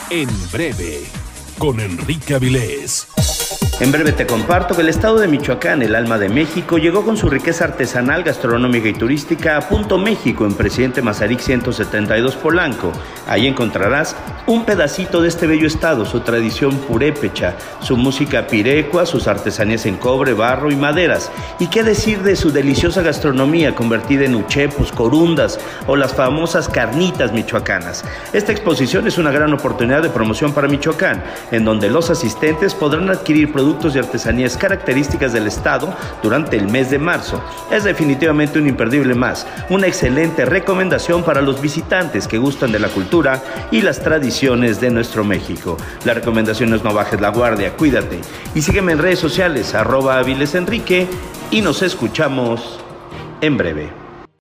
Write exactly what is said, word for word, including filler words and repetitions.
En breve, con Enrique Avilés. En breve te comparto que el estado de Michoacán, el alma de México, llegó con su riqueza artesanal, gastronómica y turística a Punto México en Presidente Mazarik ciento setenta y dos Polanco. Ahí encontrarás un pedacito de este bello estado, su tradición purépecha, su música pirecua, sus artesanías en cobre, barro y maderas. Y qué decir de su deliciosa gastronomía convertida en uchepos, corundas o las famosas carnitas michoacanas. Esta exposición es una gran oportunidad de promoción para Michoacán, en donde los asistentes podrán adquirir productos productos y artesanías características del estado durante el mes de marzo. Es definitivamente un imperdible más, una excelente recomendación para los visitantes que gustan de la cultura y las tradiciones de nuestro México. La recomendación es: no bajes la guardia, cuídate y sígueme en redes sociales, arroba Avilés Enrique, y nos escuchamos en breve.